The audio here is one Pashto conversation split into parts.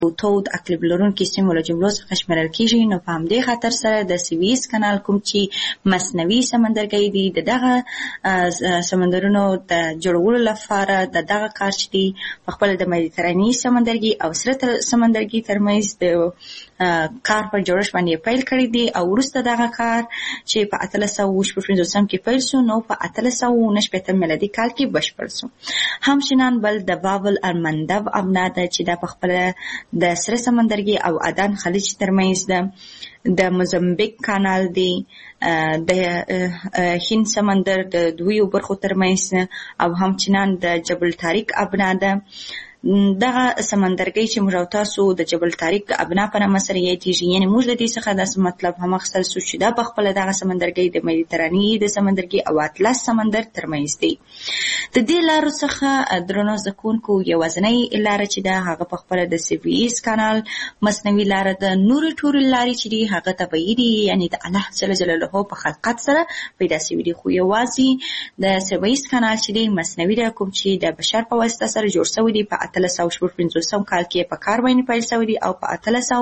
تود اقلیم لرونکي سیمو له جملو څخه شمیرل کیږي. نو په همدې خاطر سره د سویس کانال کوم چې مصنوعي سمندرګي دي د دغه سمندرونو د جوړولو لپاره د دغه کار چې دی په خپل د مدیترانې سمندرګي او سره سمندرګي ترمنځ د کار پر جوړښت باندې پیل کړی دی او وروسته دغه کار چې په 1855 کې پیل شو نو په 1890 میلادي کال کې بشپړ شو. همچنان بل د بابل المندب ابنا ده چې د په خپل د سره سمندرګي او عدن خلیج ترمنځ ده د موزمبیک کانال دی د هند سمندر د دویو برخو ترمنځ او همچنان د جبل طارق ابنا ده. دغه سمندرګي چې موږ تاسو د جبل طارق ابنا په نامه سره یادېږي یعنی موږ د دې څخه د مطلب هم اخیستل شو چې دا په خپل دغه سمندرګي د مدیترانې د سمندرګي او اطلس سمندر ترمنځ دی. د دې لارو څخه درنو زکونکو یوازنۍ لار چې دا هغه په خپل د سویس کانال مصنوعي لار د نور ټول لارې چې دی هغه طبيعي دي یعنی د الله جل جلاله په خلقت سره پیدا شوی دي. خو یوازې د سویس کانال چې دی مصنوعي د کوم چې د بشر په واسطه سره جوړ شوی دی په 1855 کال کې په کار باندې پیل شوی دی او په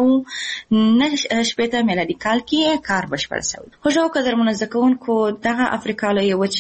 1890 میلادي کال کې کار بشپړ شوی. خو جو قدرمنو زکونکو دغه افریقا له یو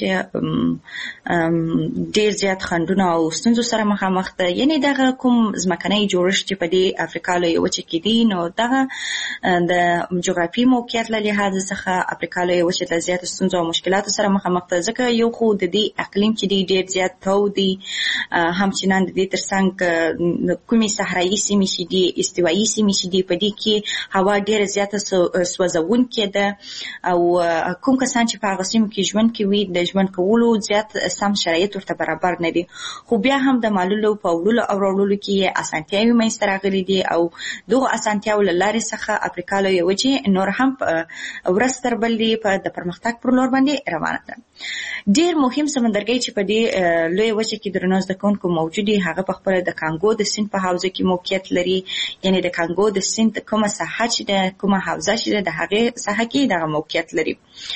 چې ډیر زیات خنډونه او ستونزو سره مخامخ ده یعنی دغه کوم ځمکنی جوړښت چې په دې افریقا له یو کې دی نو دغه د جغرافي موقعیت له لحاظ څخه افریقا له یو چې زیات ستونزو او مشکلاتو سره مخامخ ده ځکه یو خو د دې اقلیم چې دی ډیر زیات تود دی همچنان د دې ترڅنګ کومي صحرایي سیمې چې دي استوایي سیمې چې دي په دې کې هوا ډیره زیاته سوځونکې ده او کوم کسان چې په هغه سیمو کې ژوند کوي د ژوند کولو زیات سم شرایط ورته برابر نه دي. خو بیا هم د مالولو په وړلو او راوړلو کې اسانتیاوې منځته راغلي دي او دغه اسانتیاوو له لارې څخه افریقا له یو چې نور هم ورځ تر بلې په د پرمختګ پر لور باندې روانه ده. ډیر مهم سمندرګي چې په دې لوی وچه کې درنو زکونکو موجود دي هغه په خپل د کانګو د سیند په حوزه کې موقعیت لري یعنی د کانګو د سیند کومه ساحه چې د کومه حوزه چې د هغه ساحه کې دغه موقعیت لري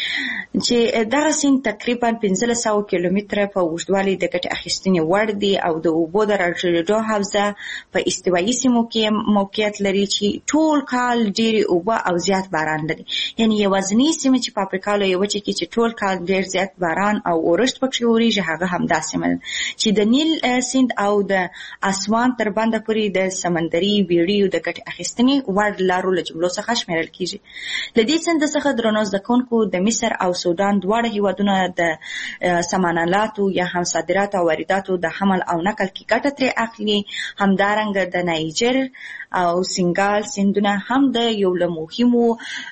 چې دغه سیند تقریبا 1500 کیلومتره په اوږدوالي د ګټه اخیستنې وړ دی او د اوبو د راټولېدو حوزه په استوایي سیمو کې موقعیت لري چې ټول کال ډېرې اوبه او زیات باران لري یعنی یوازینی سیمه چې په افریقا له یو چې ټول کال ډېر زیات باران او اورښت پکې وریږي هغه همدا سیمه چې د نیل سیند او د اسوان تر باندې پورې د سمندري بیړیو د ګټه اخیستنې وړ لارو له جملو څخه شمیرل کیږي. د دې سیند څخه درنو زکونکو د مصر او سودان دواړه هیوادونه د سامانالاتو یا هم صادرات او وارداتو د حمل او نقل کې ګټه ترې اخلي. همدارنګه د نایجر او سنگال سیندونه هم د یو له مهمو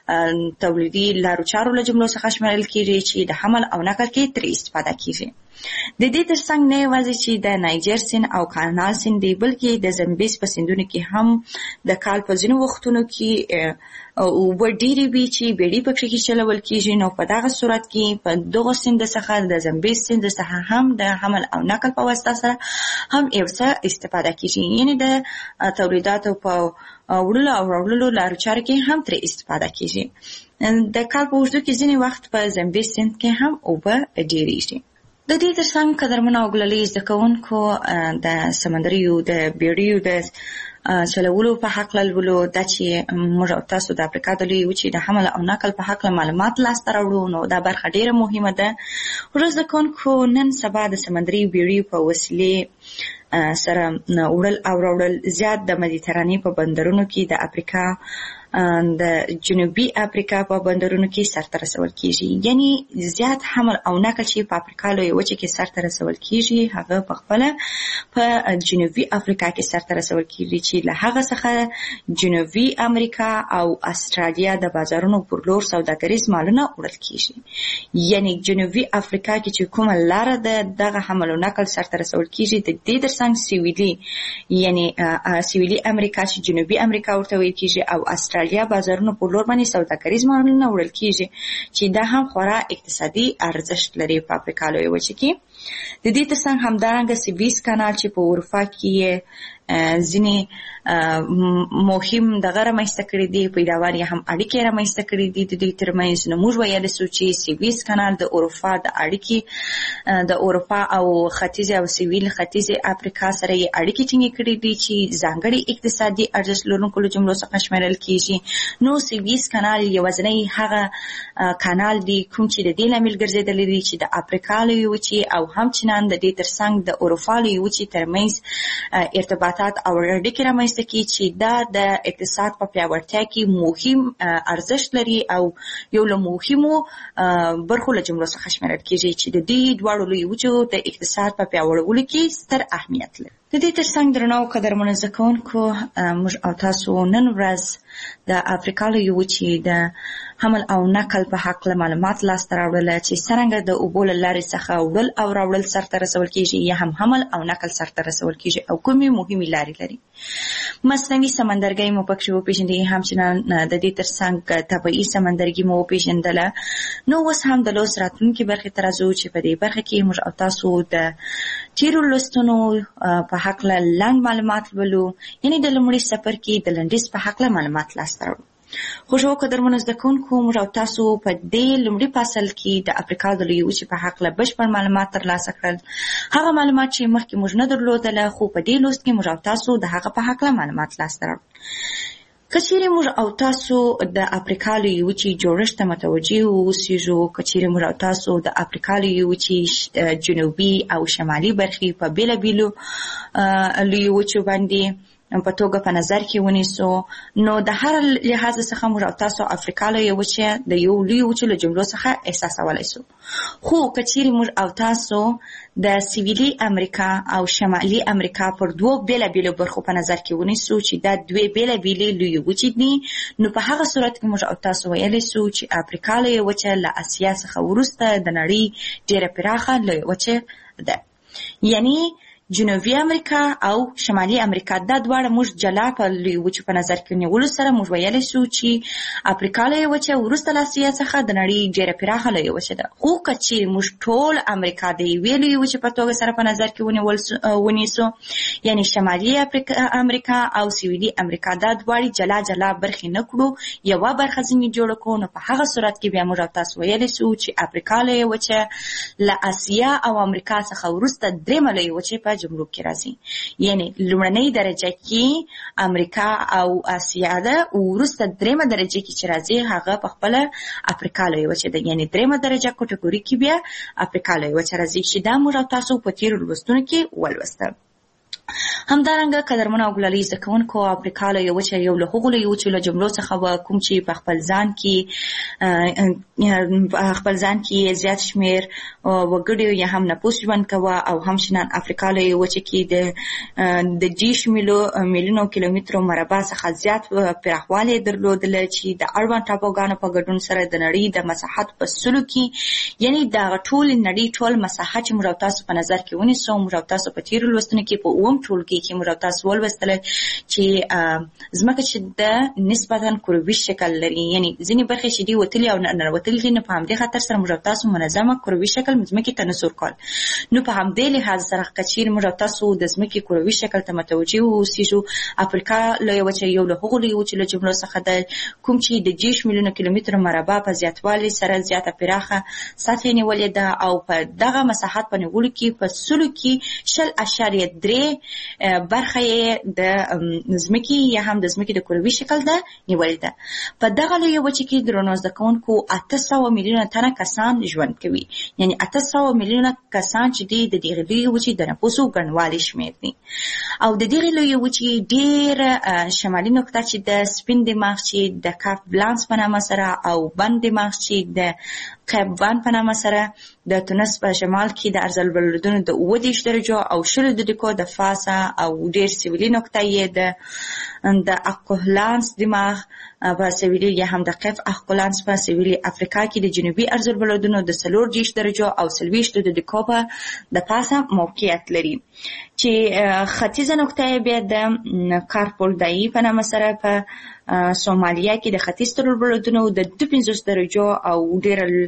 تولیدي لارو چارو له جملو څخه شمیرل کیږي چې د حمل او نقل کې ترې استفاده کیږي. د دې ترڅنګ نه یوازې چې د نایجر سیند او کانال سیند دی بلکې د زمبیز په سیندونو کې هم د کال په ځینو وختونو کې اوبه ډېرې وي چې بیړۍ پکې کې چلول کیږي. نو په دغه صورت کې په دغه سیند څخه د زمبیز سیند څخه هم د حمل او نقل په واسطه سره هم یو څه استفاده کیږي یعنی د تولیداتو په وړلو او راوړلو لارو چارو کې هم ترې استفاده کیږي. د کال په اوږدو کې ځینې وخت په زمبیز سیند کې هم اوبه ډېرېږي. د دې ترڅنګ قدرمنو او ګلالي زده کوونکو د سمندریو د بیړیو د چلولو په حق لولو دا چې موږ تاسو د افریقا د لوی وچې د حمل او نقل په حق معلومات لاسته راوړو نو دا برخه ډیره مهمه ده. زده کوونکو نن سبا د سمندري بیړیو په وسیلې سره وړل او راوړل زیات د مدیترانې په بندرونو کې د افریقا د جنوبي افریقا په بندرونو کې سرته رسول کیږي یعنی زیات حمل او نقل چې په افریقا لوی وچه کې سرته رسول کیږي هغه په خپل په جنوبي افریقا کې سرته رسول کیږي چې له هغه څخه جنوبي امریکا او استرالیا د بازارونو پر لور سوداګریز مالونه وړل کیږي یعنی جنوبي افریقا کې چې کومه لار ده دغه حمل او نقل سرته رسول کیږي د دې ترڅنګ سویلي یعنی سویلي امریکا چې جنوبي امریکا ورته ویل کیږي او استرالیا بازارونو په لور باندې سوداګریز مالونه وړل کیږي چې دا هم خورا اقتصادي ارزښت لري په افریقا لوی وچه کې. د دې ترڅنګ همدارنګه سویس کانال چې په اروپا کې ځینې مهم دغه رامنځته کړي دي، پیداوار یې هم اړیکې رامنځته کړي دي د دوی ترمنځ. نو موږ ویلی سو چې سویس کانال د اروپا د اړیکې د اروپا او ختیځې او سویل ختیځې افریقا سره یې اړیکې ټینګې کړي دي چې ځانګړي اقتصادي ارزښت لرونکو له جملو څخه شمیرل کیږي. نو سویس کانال یوازینی هغه کانال دی کوم چې د دې لامل ګرځېدلی دی چې د افریقا لویې وچې او همچنان د دې ترڅنګ د اروپا لویې وچې ترمنځ ارتباطات او اړیکې رامنځته کړي چې دا د اقتصاد په پیاوړتیا کې مهم ارزښت لري او یو له مهمو برخو له جملو څخه شمیرل کیږي چې د دې دواړو لویې وچو د اقتصاد په پیاوړولو کې ستر اهمیت لري. د دې ترڅنګ درنو قدرمنو زده کوونکو، موږ او تاسو نن ورځ د افریقا لویې وچې د حمل او نقل په هکله معلومات لاسته راوړل چې څرنګه د اوبو له لارې څخه وړل او راوړل سرته رسول کیږي یا هم حمل او نقل سرته رسول کیږي او کومې مهمې لارې لري. مصنوعي سمندرګي مو پکې وپېژندې، همچنان د دې ترڅنګ طبیعي سمندرګي مو وپېژندله. نو اوس هم د لوست راتلونکي برخې ته راځو چې په دې برخه کې موږ او تاسو د تیرو لوستونو په هکله لنډ معلومات ولولو، یعنې د لومړي څپرکي د لنډیز په هکله معلومات لاسته راوړو. خوشو قدرمنو زده کوونکو، موږ او تاسو په دې لومړي فصل کې د افریقا د لویې وچې په هکله بشپړ معلومات ترلاسه کړل. هغه معلومات چې مخکې موږ نه درلودله، خو په دې لوست کې موږ او تاسو د هغه په هکله معلومات لاسته راوړو. که چیرې موږ او تاسو د افریقا لویې وچې جوړښت ته متوجه واوسېږو، که چیرې موږ او تاسو د افریقا لویې وچې جنوبي او شمالي برخې په بېلابېلو لویې وچو باندې په توګه په نظر کې ونیسو، نو د هر لحاظ څخه موږ او تاسو افریقا لویې وچې د یو لویې وچې له جملو څخه احساسولی سو. خو که چیرې موږ او تاسو د سویلي امریکا او شمالي امریکا پر دوو بېلابېلو برخو په نظر کې ونیسو چې دا دوې بېلابېلې لویې وچې دي، نو په هغه صورت کې موږ او تاسو ویلی سو چې افریقا لویې وچه له اسیا څخه وروسته د نړۍ ډېره پراخه لویې وچه ده. یعنی جنوبي امریکا او شمالي امریکا دا دواړه موږ جلا په لویې وچو په نظر کې نیولو سره موږ ویلی سو چې افریقا لویې وچه وروسته له اسیا څخه د نړۍ ډېره پراخه لویې وچه ده. خو که چیرې موږ ټول امریکا د یوې لویې وچې په توګه سره په نظر کې ونیسو، یعنی شمالي امریکا او سویلي امریکا دا دواړې جلا جلا برخې نه کړو، یوه برخه ځینې جوړه کړو، نو په هغه صورت کې بیا موږ او تاسو ویلی سو چې افریقا لویې وچه له اسیا او امریکا څخه وروسته درېیمه لویې وچې په جملو کې راځي. یعنی لومړنۍ درجه کې امریکا او اسیا ده، وروسته درېیمه درجه کې چې راځي هغه په خپله افریقا لویې وچه ده. یعنی درېیمه درجه کټګوري کې بیا افریقا لویې وچه راځي چې دا موږ او تاسو په تېرو لوستونو کې ولوستل. همدارنګه قدرمنو او ګلالي زده کوونکو، افریقا لویې وچه یو له هغو لویې وچو له جملو څخه وه کوم چې په خپل ځان کې زیات شمېر وګړي یا هم نفوس ژوند کوه، او همچنان افریقا لویې وچه کې د 10 میلیونو کیلومترو مربع څخه زیات پراخوالی درلودله چې د اړوند ټاپوګانو په ګډون سره د نړۍ د مساحت په سلو کې، یعنی دغه ټول نړۍ ټول مساحت چې موږ او تاسو په نظر کې ونیسو، موږ او تاسو په تېرو لوستونو کې په اووم ټولګي کې موږ او تاسو ولوستله چې ځمکه چې د نسبتا کروي شکل لري، یعنی ځینې برخې چې دي وتلي او ننوتلي دي، نو په همدې خاطر سره موږ او تاسو منظمه کروي شکل ځمکې ته نسو ورکول. نو په همدې لحاظ سره که چیرې موږ او تاسو د ځمکې کروي شکل ته متوجه واوسېږو، افریقا لویه وچه یو له هغو لویو وچو له جملو څخه ده کوم چې د 10 میلیونو کیلومترو مربع په زیاتوالي سره زیاته پراخه سطحه نیولې ده، او په دغه مساحت په نیولو کې په سلو کې 0.3 برخه یې د ځمکې یا هم د ځمکې د کروي شکل ده نیولې ده. په دغه لویه وچه کې درنو زده کوونکو 800 میلیونه تنه کسان ژوند کوي، یعنی 800 میلیونه کسان چې دي د دغې لویې وچې د نفوسو ګڼوالی شمېر دي. او د دغې لویې وچې ډېره شمالي نقطه چې د سپین دماغ چې د کاف بلانس په نامه سره، او بند دماغ چې د قیب وان په نامه سره د تونس په شمال کې د ارض البلدونو د 30 درجو او 0 دقیقو د فاصله، او ډېر سویلي نقطه یې د اقولانس دماغ په سویلي یا هم د قیف اقولانس په سویلي افریقا کې د جنوبي ارض البلدونو د 40 درجو او 40 دقیقو په د پاسه موقعیت لري، چې ختیځه نقطه یې بیا د کارپولدایي په نامه سره په سومالیا کې د ختیځ تر البلدونو د 52 درجو او ډېر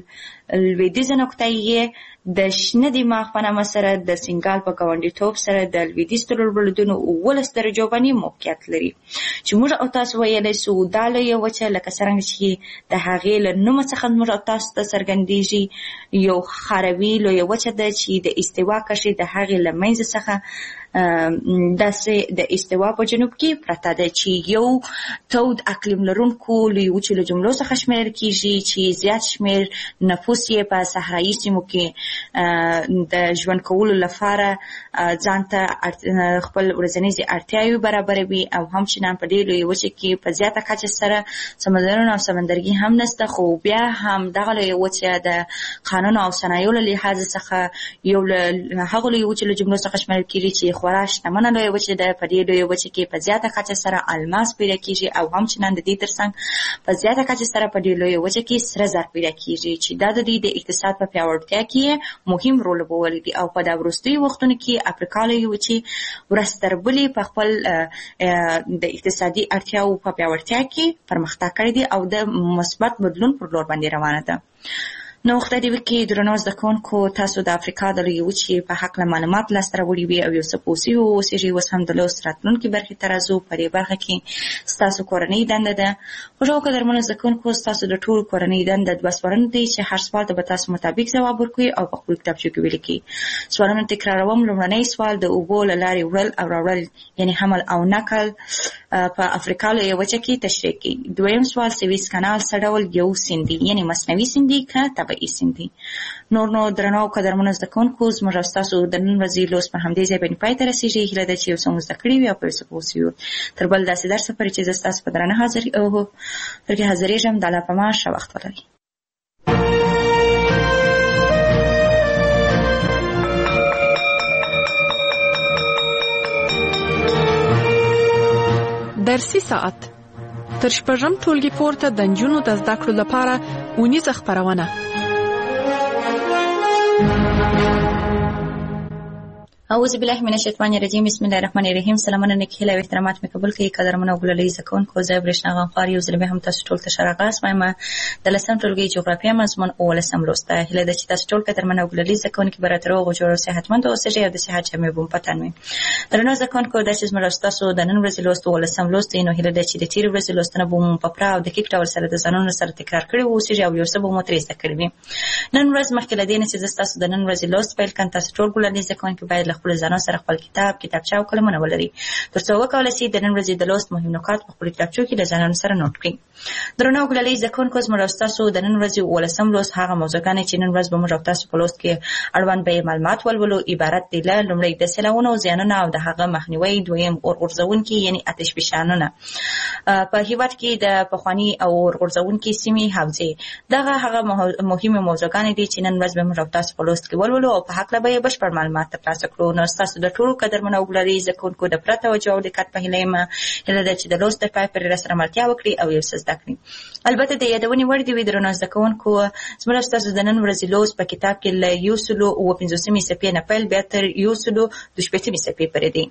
لویدیځه نقطه یې د شنه دماغ په نامه سره د سنګال په ګاونډیتوب سره د لویدیځ تربلدونو 11 درجو باندې موقعیت لري چې موږ او تاسو ویلی سو دا لویه وچه لکه څرنګه چې د هغې له نومه څخه موږ او تاسو ته څرګندېږي یو خاروي لویه وچه ده چې د استوا کرښې د هغې له منځه څخه داسې د استوا په جنوب کې پرته ده چې یو تود اقلیم لرونکو لویې وچې له جملو څخه شمیرل کېږي چې زیات شمیر نفوس یې په صحرایي سیمو کې د ژوند کولو لپاره ځان ته خپل ورځنیزې اړتیاوې برابروي او همچنان په دې لویې وچې کې په زیاته کچه سره سمندرونه او سمندرګي هم نشته خو بیا هم دغه لویې وچه د قانون او صنایعو له لحاظ څخه یو له هغو لویې وچې له جملو څخه شمیرل کېږي چې خورا شتمنه لویه وچه ده. په دې لویه وچه کې په زیاته کچه سره الماس پیدا کېږي او همچنان د دې ترڅنګ په زیاته کچه سره په دې لویه وچه کې سره زر پیدا کېږي چې دا د دې د اقتصاد په پیاوړتیا کې مهم رول لوبولی دی او په دا وروستیو وختونو کې افریقا لویه وچې ورځ تر بلې په خپل د اقتصادي اړتیاو په پیاوړتیا کې پرمختګ کړی دی او د مثبت بدلون پر لور باندې روانه ده. نو خدای دې وکړي درنو زده کوونکو تاسو د افریقا د لویې وچې په هکله معلومات لاسته راوړي وي او یو څه پوه واوسېږئ. اوس هم د لوست راتلونکې برخې ته راځو. په دې برخه کې ستاسو کورنۍ دنده ده. خوږو قدرمنو زده کوونکو ستاسو د ټولو کورنۍ دنده 2 سوالونه دي چې هر سوال ته به تاسو مطابق ځواب ورکوئ او په خپل کتابچو کې ولیکئ. سوالونه تکراروم. لومړنی سوال د اوبو له لارې وړل او راوړل یعنې حمل او نقل په افریقا لویه وچه کې تشریح کړئ. دویم سوال سویس کانال څه ډول یو سیند دی یعنې مصنوعي سیند دی که طبیعي سیند دی. نو درنو قدرمنو زده کوونکو زموږ او ستاسو د نن ورځې لوست پر همدې ځای باندې پای ته رسېږي. هیله ده چې یو څه مو زده کړي وي او په یو څه پوه سوي وو. تر بل داسې درسه پورې چې زه ستاسو په درنه حاضرېږم د الله په امان ښه وخت ولرئ. درسي ساعت تر شپږم ټولګي پورته د نجونو د زده کړو لپاره اونیزه خپرونه. اعوذ بالله من الشیطان الرجیم. بسم الله الرحمن الرحیم. سلامونه نیک هیله او احترامات مې قبول کړئ. قدرمنو ګلالۍ زده کوونکو زه برېښنا غنخوار یو ځل بیا هم تاسو ټول ته ښه راغلاست وایم. د 10م ټولګي جغرافیه مضمون 18 لوست ده. هیله ده چې تاسو ټول قدرمنو ګلالۍ زده کوونکي به راته روغ او جوړ او صحتمند اوسئ او د صحت جامې به مو په تن وي. درنو زده کوونکو دا چې زموږ او ستاسو د نن ورځې لوست 18 لوست دی نو هیله ده چې د تېرې ورځې لوستونه به مو په پوره او دقیق ډول سره د ځانونو سره تکرار کړي واوسئ او یو څه به مو ترې زده کړي وي. نن ورځ مخکې له دې نه چې زه ستاسو د نن ورځې لوست پیل کړم تاسو ټول ګلالۍ زده کوونکي باید له خپلو ځانونو سره خپل کتابچه او قلمونه ولري تر څو وکولای شي د نن ورځې د لوست مهم نکات په خپل کتابچو کې له ځانونو سره نوٹ کړئ. درنو ګلالۍ زده کوونکو زموږ او ستاسو د نن ورځې 18 لوست هغه موضوعګانې چې نن ورځ به موږ او تاسو په لوست کې اړوند به معلومات ولولو عبارت دي له لومړی د سیلابونو او زیانونو او د هغه مخنیوي، دویم اورغورځونکي یعنې آتش فشانونه په هیواد کې د پخواني او اورغورځونکي سیمې حوزې. دغه هغه مهمه موضوعګانې دي چې نن ورځ به موږ او تاسو په لوست کې ولولو او په هکله به یې بشپړ معلومات ترلاسه کړو. نو ستاسو د ټولو قدرمنو او ګلالۍ زده کوونکو د پوره توجه او دقت په هیله یم. هیله ده چې د لوست تر پای پورې راسره ملتیا وکړي او یو څه زده کړي. البته د یادونې وړ دي وي درنو زده کوونکو زموږ او ستاسو د نن ورځې لوست په کتاب کې له 150 صفحې نه پیل بیا تر 162 صفحې پورې دی.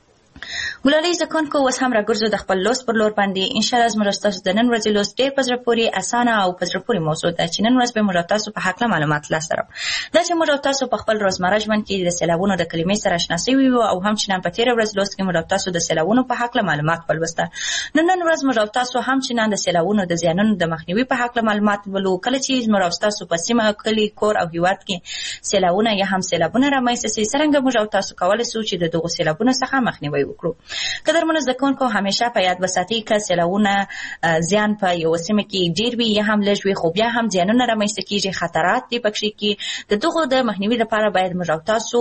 ګلالۍ زده کوونکو اوس هم راګرځو د خپل لوست پر لور باندې. انشاءالله زموږ او ستاسو د نن ورځې لوست ډېر په زړه پورې اسانه او په زړه پورې موضوع ده چې نن ورځ به موږ او تاسو په هکله معلومات لاسته راوړو. دا چې موږ او تاسو په خپل روزمره ژوند کې د سیلابونو د کلمې سره اشنا سوي وو او همچنان په تېره ورځ لوست کې موږ او تاسو د سیلابونو په هکله معلومات ولوسته. نن ورځ موږ او تاسو همچنان د سیلابونو د زیانونو د مخنیوي په هکله معلومات ولولو. کله چې موږ او تاسو په سیمه، کلي، کور او هیواد کې سیلابونه یا هم سیلابونه رامنځته شي څرنګه موږ او تاسو کولی شو چې د دغو سیلابونو څخه مخنیوي وکړو. قدرمنو زده کوونکو همیشه په یاد وساتئ که سیلابونه زیان په یوه سیمه کې ډېر وي یا هم لږ وي خو بیا هم زیانونه رامنځته کېږي، خطرات دي پکښې کې. د دغو د مخنیوي لپاره باید موږ او تاسو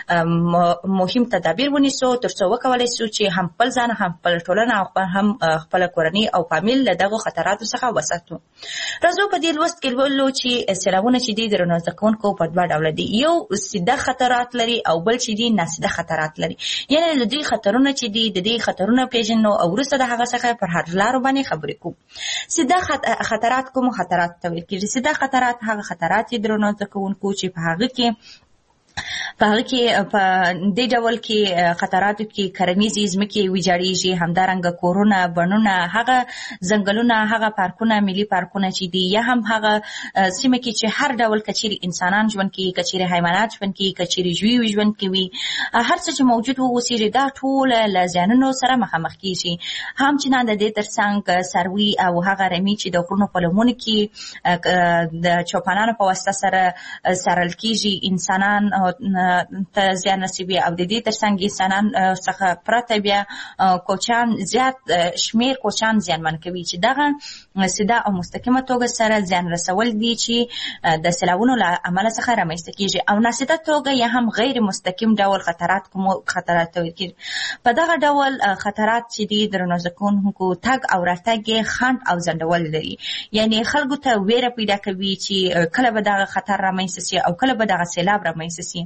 مهم تدابیر ونیسو تر څو وکولی شو چې هم خپل ځان، هم خپله ټولنه او هم خپله کورنۍ او فامیل له دغو خطراتو څخه وساتو. راځو په دې لوست کې لولو چې سیلابونه چې دي درنو زده کوونکو په 2 ډوله دي. یو سیده خطرات لري او بل چې دي ناسیده خطرات لري. یعنې د دوی خطرونه چې دي د دې خطرونه پیژنو او وروسته د هغه څخه پر حل لارو باندې خبرې کوو. سیده خطرات کومو خطرات ته ویل کېږي؟ سیده خطرات هغه خطرات دي درنو زده کوونکو چې په هغه کې په هغه کې په دې ډول کې خطراتو کې کرنیزې ځمکې ویجاړېږي، همدارنګه کورونه، بڼونه، هغه ځنګلونه، هغه پارکونه، ملي پارکونه چې دي، یا هم هغه سیمه کې چې هر ډول کچېرې انسانان ژوند کوي، کچېرې حیوانات ژوند کوي، کچېرې ژوي ژوند کوي، هر څه چې موجود واوسېږي دا ټول له زیانونو سره مخامخ کېږي. همچنان د دې ترڅنګ څاروي او هغه رمې چې د غرونو په لمنو کې د چوپانانو په واسطه سره څارل کېږي، انسانان ته زیان رسوي، او د دې ترڅنګ انسانان څخه پرته بیا کوچیان، زیات شمیر کوچیان زیانمن کوي، چې دغه سیده او مستقیمه توګه سره زیان رسول دي چې د سیلابونو له امله څخه رامنځته کېږي، او ناسیده توګه یا هم غیر مستقیم ډول خطرات کوم خطرات تولیدېږي. په دغه ډول خطرات چې دي درنو زده کوونکو تګ او راتګ یې خنډ او ځنډول لري، یعنې خلکو ته ویره پیدا کوي چې کله به دغه خطر رامنځته سي او کله به دغه سیلاب رامنځته سي.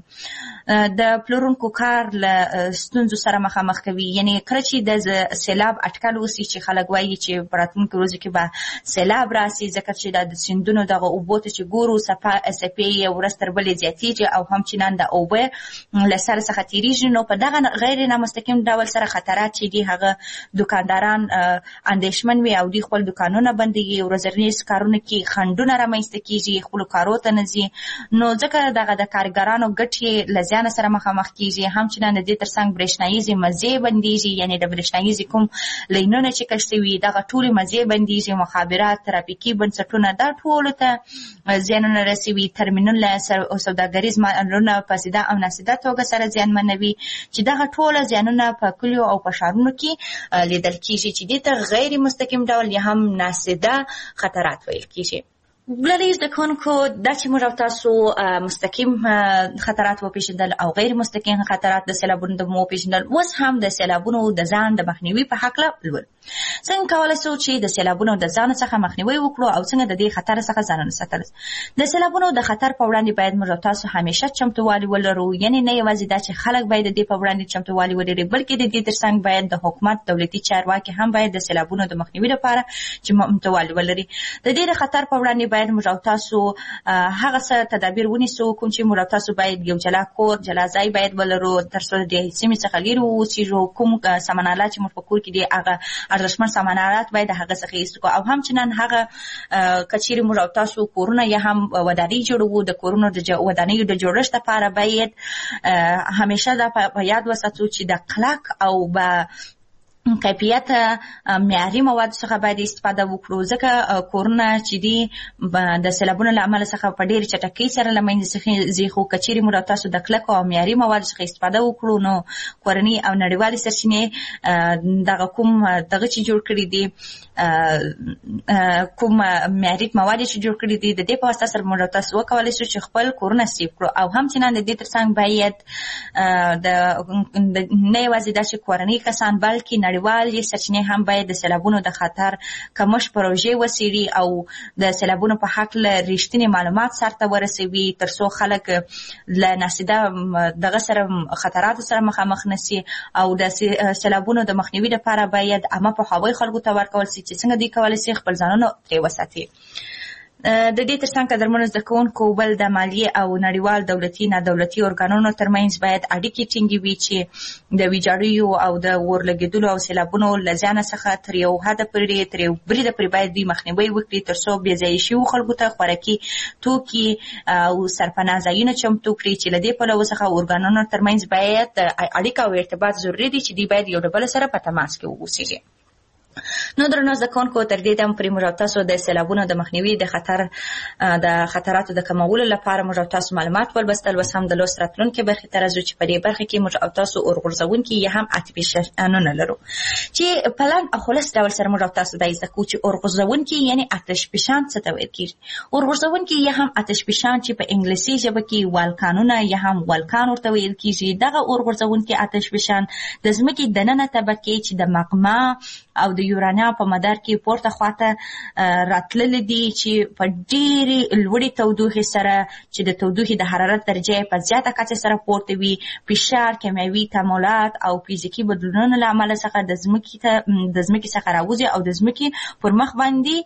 د پلورونکو کار له ستونزو سره مخامخ کوي، یعنې کله چې د سیلاب اټکل وسي چې خلک وایي چې په راتلونکو ورځو کې به سیلاب راسي، ځکه چې د سیندونو دغه اوبو ته چې ګورو څپې یې ورځ تر بلې زیاتېږي او همچنان د اوبه له سر څخه تېرېږي، نو په دغه غیر نامستقیم ډول سره خطرات چې دي هغه دوکانداران اندېښمن وي او دوی خپل دوکانونه بندوي، ورځني کارونو کې خنډونه رامنځته کېږي، خپلو کارو ته نه ځي، نو ځکه دغه د کارګرانو ګټې له زیان سره مخامخ کېږي. همچنان د دې ترڅنګ برېښناییزې مزې بندېږي، یعنې د برېښناییزې کوم لینونه چې کش شوي دغه ټولې مزې بندېږي، مخابرات، ترافیکي بنسټونه دا ټولو ته زیانونه رسوي، ترمینلونه، سوداګریز مالونه په سیده او ناسیده توګه سره زیانمنوي، چې دغه ټوله زیانونه په کلیو او په ښارونو کې لیدل کېږي، چې دې ته غیر مستقیم ډول یا هم ناسیده خطرات ویل کېږي. ګلالۍ زده کوونکو دا چې موږ او تاسو مستقیم خطرات وپېژندل او غیر مستقیم خطرات د سیلابونو د مو وپېژندل، اوس هم د سیلابونو د ځان د مخنیوي په هکله ولولو. څنګه کولی شو چې د سیلابونو د ځان څخه مخنیوي وکړو او څنګه د دې خطر څخه ځانونه ساتل. د سیلابونو د خطر په وړاندې باید موږ او تاسو همیشه چمتووالی ولرو، یعنې نه یوازې دا چې خلک باید د دې په وړاندې چمتووالی ولري، بلکې د دې ترڅنګ باید د حکومت، دولتي چارواکي هم باید د سیلابونو د مخنیوي لپاره چمتووالی ولري. د دې د خطر په وړاندې باید موږ او تاسو هغه څه تدابیر ونیسو کوم چې موږ او تاسو باید یو جلا کور، جلا ځای باید ولرو، تر څو د سیمې څخه لرې واوسېږو. کوم سامانالات چې موږ په کور کې دي هغه ارزښتمن سامانالات باید هغه څخه ایستو، او همچنان هغه کچېرې موږ او تاسو کورونه یا هم ودانۍ جوړوو، د کورونو د ودانیو د جوړښت لپاره باید همیشه دا په یاد وساتو چې د کلک او به کیفیت معیاري مواد څخه باید استفاده وکړو، ځکه کورونه چې دي د سیلابونو له امله څخه په ډېرې چټکۍ سره له منځه ځي، خو که چېرې موږ او تاسو د کلکو او معیاري موادو څخه استفاده وکړو، نو کورني او نړیوالې سرچینې دغه کوم دغه چې جوړ کړي دي، کوم معیاري مواد چې جوړ کړي دي، د دې په واسطه سره موږ او تاسو وکولی شو چې خپل کورونه سیف کړو. او همچنان د دې ترڅنګ باید نه یوازې دا چې کورني کسان بلکې نړیوالې سرچینې هم باید د سیلابونو د خطر کمښت پروژې وڅېړي او د سیلابونو په هکله رښتینې معلومات سرته ورسوي، تر څو خلک له ناسیده دغه سره خطراتو سره مخامخ نسي. او د سیلابونو د مخنیوي لپاره باید عامه پوهاوی خلکو ته ورکول سي چې څنګه دوی کولی سي خپل ځانونه ترې وساتي. د دې ترڅنګ قدرمنو زده کوونکو بل د مالیې او نړیوال دولتي نادولتي ارګانونو ترمنځ باید اړیکې ټینګې وي چې د ویجاړیو او د اور لګېدلو او سیلابونو له زیانه څخه تر یو حده پورې تر یو بریده پورې باید دوی مخنیوی وکړي، تر څو بې ځایه شویو خلکو ته خوراکي توکي او سرپناه ځایونه چمتو کړي، چې له دې پلوه څخه ارګانونو ترمنځ باید اړیکه او ارتباط ضروري دي چې دوی باید یو له بل سره په تماس کې واوسېږي. نو درنو زده کوونکو تر دې دم پرې موږ او تاسو د سیلابونو د مخنیوي د خطراتو د کمولو لپاره موږ او تاسو معلومات ولوستل. اوس هم د لوست راتلونکې برخې ته راځو چې په دې برخه کې موږ او تاسو اورغورځونکي یا هم عاطفي شانونه لرو، چې په لاندې او خلاص ډول سره موږ او تاسو دا زده کوو چې اورغورځونکي یعنې آتشفشان څه ته ویل کېږي. اورغورځونکي یا هم آتشفشان چې په انګلیسي ژبه کې والکانونه یا هم والکان ورته ویل کېږي، دغه اورغورځونکي آتشفشان د ځمکې دننه طبقې چې د مغما او د یورانیم دنیا په مدار کې پورته خواته راتللې دي چې په ډېرې لوړې تودوخې سره چې د تودوخې د حرارت درجه په زیاته کچه سره پورته وي، فشار، کیمیاوي تعاملات او فزیکي بدلونونو له امله څخه د ځمکې څخه راوځي او د ځمکې پر مخ باندې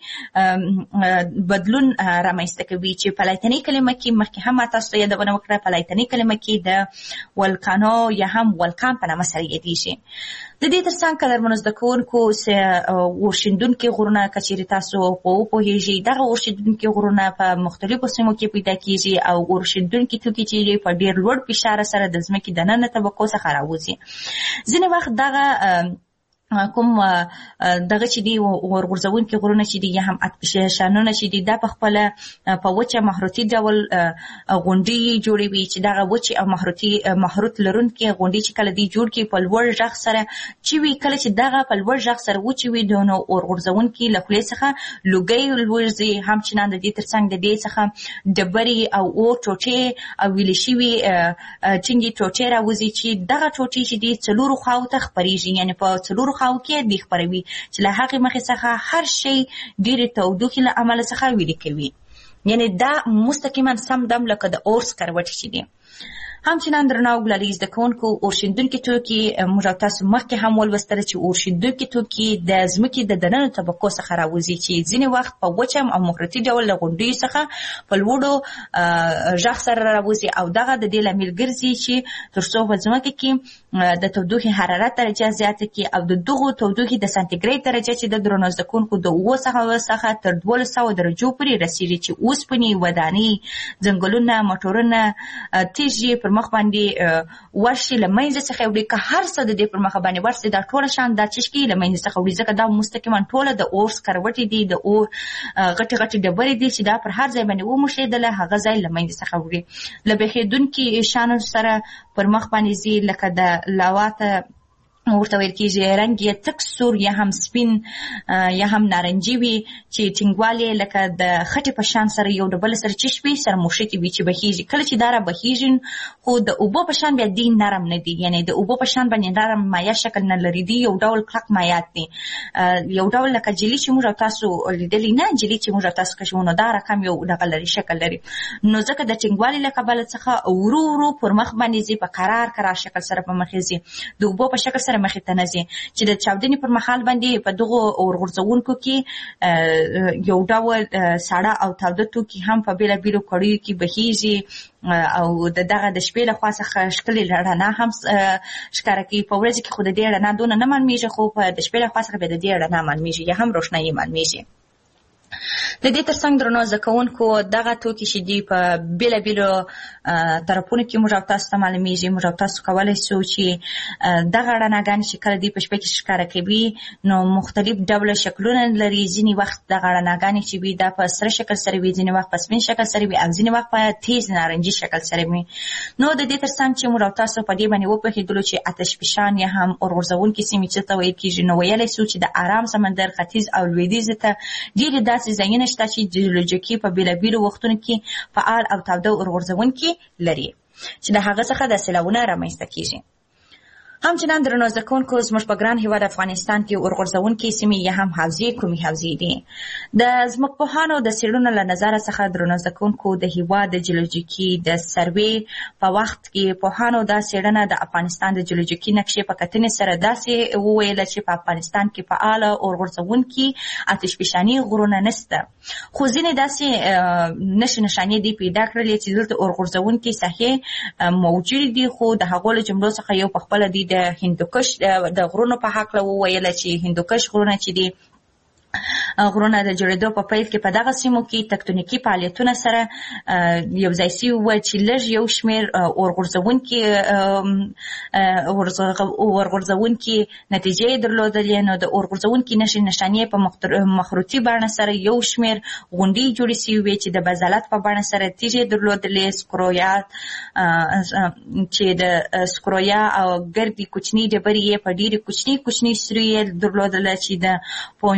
بدلون رامنځته کوي چې په لاتیني کلمه کې مخکې هم تاسو ته یادونه وکړه، په لاتیني کلمه کې د ولکانو یا هم ولکان په نامه سره یادېږي. د دې ترڅنګ قدرمنو زده کوونکو اورښیندونکي غرونه که چیرې تاسو وپوهیږئ، دغه اورښیندونکي غرونه په مختلفو سیمو کې پیدا کیږي او اورښیندونکي توکي چې په ډېر لوړ فشار سره د ځمکې دننه طبقو څخه راوځي. ځینې وخت دغه کوم دغه چې دی ورغورځونکي غرونه چې دي یا هم اتشانونه چې دي دا په خپله په وچه محروتي ډول غونډۍ جوړوي چې دغه وچې او محروت لرونکي غونډۍ چې کله دی جوړ کړي په لوړ غږ سره چې وي، کله چې دغه په لوړ غږ سره وچې وي نو ورغورځونکي له خولې څخه لوګی لوځي، همچنان د دې ترڅنګ د دې څخه ډبرې او اور ټوټې او ویلې شوي ټینګې ټوټې راوځي چې دغه ټوټې چې دي څلورو خواو ته خپریږي، یعنې په څلورو خواو کې دی خپروي چې له هغې مخې څخه هر شی ډېرې تودوخې له امله څخه ویلې کوي، یعنې دا مستقیما سم دم لکه د اور سکروټې چې دي. همچنان درنو ګلالي زده کوونکو اورښیندونکي توکي موږ او تاسو مخکې هم ولوستل چې اورښیندونکي توکي د ځمکې د دننه طبقو څخه راوځي چې ځینې وخت په وچه او محروتي ډول له غونډیو څخه په لوړو غږ سره راوځي او دغه د دې لامل ګرځي چې تر څو په ځمکه کې د تودوخې حرارت درجه زیاته کړي او د دغو تودوخې د سانتیګریډ درجه چې د درنو زده کوونکو د 7 څخه تر 1200 درجو پورې رسیږي چې اوسپنې، ودانۍ، ځنګلونه، موټرونه، تیږې پر مخ باندې ورشي له منځه څخه وړي، که هر څه د دې پر مخ باندې ورشي دا ټوله شان دا چشکي له منځه څخه وړي، ځکه دا مستقیما ټوله د اور سکروټې دي، د اور غټې غټې ډبرې دي چې دا پر هر ځای باندې وموښلېدله هغه ځای له منځه څخه وړي. له بهېدونکي شانو سره پر مخ باندې ځي لکه د لاواته ورته ویل کېږي رنګ یې تک سور یا هم سپین یا هم نارنجي وي چې ټینګوالی لکه د خټې په شان سره یو ډبل سره چش وي سره موښتې وي چې بهیږي. کله چې دا را بهیږي خو د اوبو په شان بیا دی نرم نه دي، یعنې د اوبو په شان باندې نرم مایع شکل نه لري، دی یو ډول کلک مایعات دي، یو ډول لکه جیلي چې موږ تاسو لیدلی نه، جیلي چې موږ تاسو کښو نو دا رقم یو دغه لري شکل لري، نو ځکه د ټینګوالي له کبله څخه ورو ورو پر مخ باندې ځي، په قرار شکل سره په مخ ځي، د اوبو په شکل سره مخې ته نه ځي چې د چاودنې پر مهال باندې په دغو اورغورځونکو کې یو ډول ساړه او تاوده توکي هم په بېلابېلو کړیو کې بهیږي او دغه د شپې له خوا څخه ښکلې رڼا هم ښکاره کوي. په ورځې کې خو د دې رڼا دونه نه معلومېږي، خو په د شپې له خوا څخه بیا د دې رڼا معلومېږي یا هم روښنایي معلومېږي. د دې ترڅنګ درنو زده کوونکو دغه توکي چې دي په بېلابېلو طرفونو کې موږ او تاسو ته معلومېږي، موږ او تاسو کولی سو چې دغه رڼاګانې چې کله دوی په شپه کې ښکاره کوي نو مختلف ډوله شکلونه لري. ځینې وخت دغه رڼاګانې چې وي دا په سره شکل سره وي، ځینې وخت په سپین شکل سره وي او ځینې وخت په تیز نارنجي شکل سره وي. نو د دې ترڅنګ چې موږ او تاسو په دې باندې وپوهېدلو چې اتشفشان یا هم اورغورځونکي سیمې څه ته ویل کېږي، نو ویلی سو چې د ارام سمندر ختیځ او لویدیځ ته ډېرې داسې ځایونه شته چې جیولوژیکي په بېلابېلو وختونو کې فعال او تاوده اورغورځونکي لري چې د هغه څخه د سیلاوونه رامنځته کېږي. همچنان درنو زده کوونکو زموږ په ګران هېواد افغانستان کې اورغورځونکي سیمې یا هم حوزې کومې حوزې دي؟ د ځمکپوهانو د څېړنو له نظره څخه درنو زده کوونکو د هېواد د جیولوژیکي د سروې په وخت کې پوهانو دا څېړنه د افغانستان د جیولوژیکي نقشې په کتنې سره داسې وویله چې په افغانستان کې فعاله اورغورځونکي اتشفشاني غرونه نشته، خو ځینې داسې نښې نښانې دي پیدا کړلې چې دلته اورغورځونکي ساحې موجود دي، خو د هغو له جملو څخه یو په خپله دی د هندوکش د غرونو په هکله وویله چې هندوکش غرونه چې دي غرونه د جوړېدو په پیل کې په دغه سیمو کې تکتونیکي فعالیتونه سره یو ځای سوي وو چې لږ یو شمېر اورغورځونکي نتیجې یې درلودلې. نو د اورغورځونکي نښې نښانې په مخروطي بڼه سره یو شمېر غونډۍ جوړې سوي وې چې د بزالت په بڼه سره تیږې درلودلې، سکرویات چې د سکرویا او ګردې کوچنۍ ډبرې یې په ډېرې کوچنۍ سوري یې درلودله چې د پویمیاس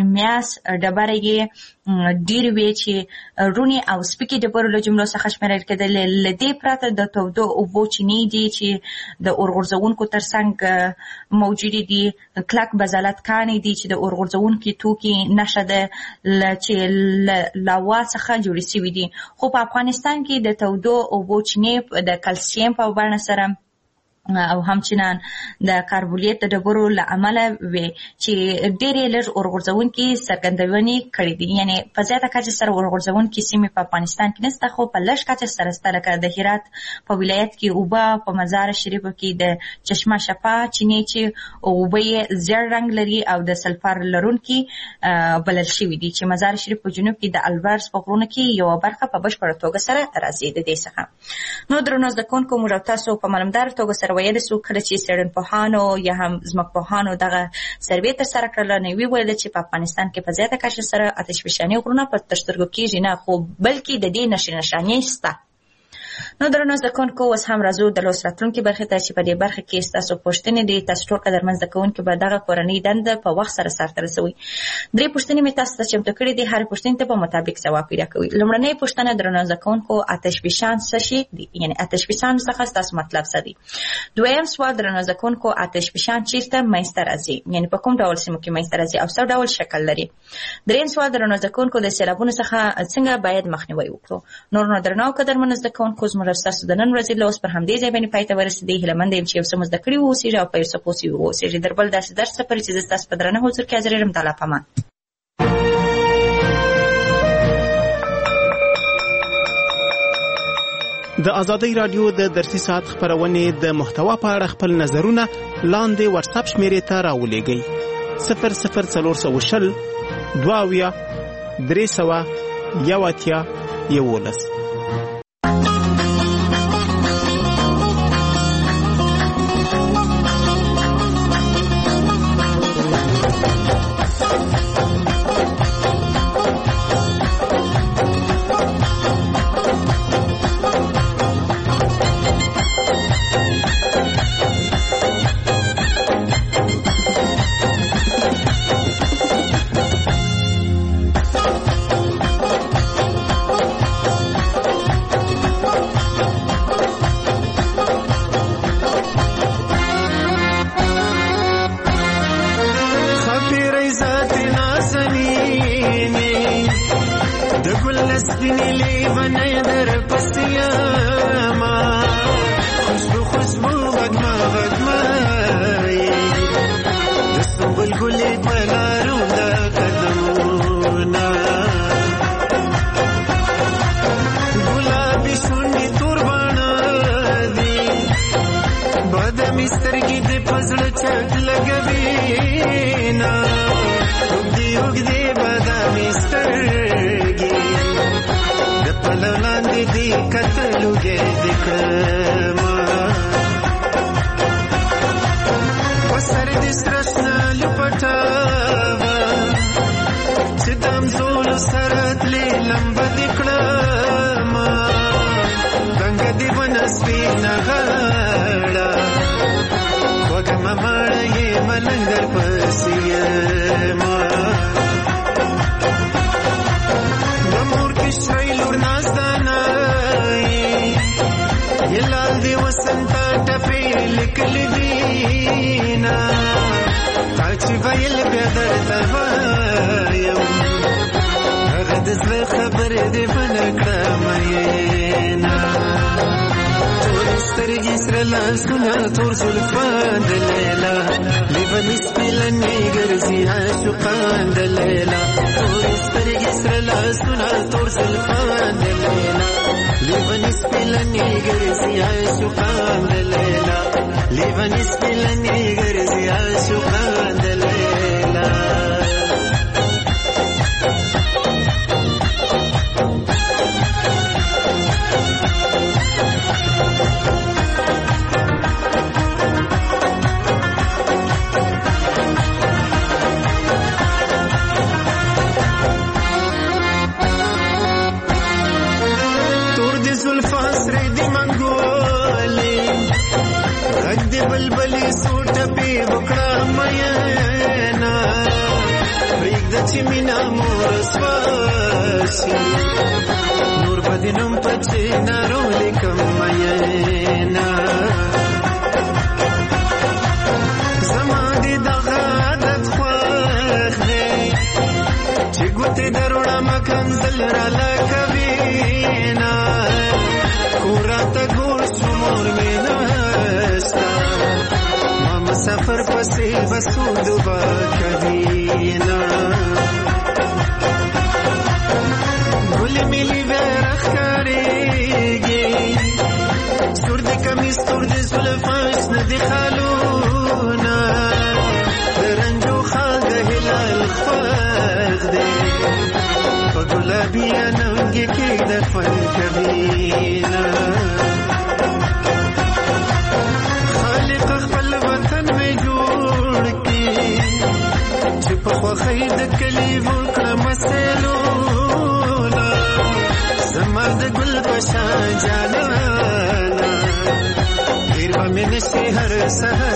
لاس ډبره یې ډیر وی چې رونی او سپیکي ډبرو له جملو څخه شمیرل کېدل. لدې پرته د تودو اوبو چینې دي چې د اورغورځونکو ترڅنګ موجود دي. کلک بزالت کانې دي چې د اورغورځونکو توکي نشه ده چې لاوا څخه جوړې شوي دي. خو په افغانستان کې د تودو اوبو چینې د کلسیم په بڼه سره او همچنان د کاربولیت د ډبرو له امله وي چې ډېرې لږ اورغورځونکي څرګندونې کړې دي. یعنی په زیاته کچه سره اورغورځونکي سیمې په افغانستان کې نشته، خو په لږ کچه سره شته، لکه د هرات په ولایت کې اوبه، په مزار شریف کې د چشمه شفا چینې چې اوبه یې زیړ رنګ لري او د سلفر لرونکي بلل شوي دي، چې مزار شریف په جنوب کې د البرز په غرونو کې یوه برخه په بشپړه توګه سره راځي د دې څخه. نو درنو زده کوونکو، موږ تاسو په معلومدار توګه سره ویل سو کله چې څېړنپوهانو یا هم ځمکپوهانو دغه سروې ترسره کړله، نو ویل چې په افغانستان کې په زیاته کچه سره آتشفشاني غرونه په تر سترګو کېږي نه، خو بلکې د دې نښې نښانې شته. نو درنو زده کوونکو، اوس هم راځو د لوست راتلونکي برخې ته چې په دې برخه کې ستاسو پوښتنې دي. تاسو ټول قدرمن زده کوونکي به دغه کورنۍ دنده په وخت سره سرته رسوئ. 3 پوښتنې مې تاسو ته چمتو کړې دي، هرې پوښتنې ته په مطابق ځواب پیدا کوئ. لومړنۍ پوښتنه درنو زده کوونکو، آتشفشان څه شی دي؟ یعنی آتشفشان څخه ستاسو مطلب څه دی؟ دویم سوال درنو زده کوونکو، آتشفشان چیرته منځته راځي؟ یعنی په کوم ډول سیمو کې منځته راځي او څه ډول شکل لري؟ دریم سوال درنو زده کوونکو، د سیلابونو څخه څنګه باید مخنیوی وکړو؟ نور نو درنو قدرمن زده کوونکو، زموږ ستاسو د نن ورځې له اوس پر همدې ځای باندې پای ته ورسېدی. هیله مند یم چې یو څه مو زده کړي واوسېږي او په یو څه پوه شوي واوسېږي. در بل داسې درس څخه چې زه ستاسو په درنه حضور کې حاضرېږم. د الله په امان. د آزادۍ راډیو د درسي ساعت خپرونې د محتوا په اړه خپل نظرونه لاندې واتساپ شمیرې ته راولېږئ: 00420 22 300 11. چې مینا مور سواسي نور بدنم پچې نارو لیکم مینا زما دې دغه عادت خوښ دی چې ګوتې دروړه مکنزل را لکوینا خوراته ګور شمور مینا ستا ما مسافر پسې بسو دوبا کوینا ګلې ملي ورخ کړېږي سور دې کمیس تور دې زلفاش نه دې خالونه رنجو خاګ هلال خوښ دې په ګلابي اننګ کې دفن کوینا خالق خپل وطن می جوړ کی چې په خوښۍ د کلی وکړه مسلونا زما د ګل پشان جانانا هیر به مې نشي هر سحر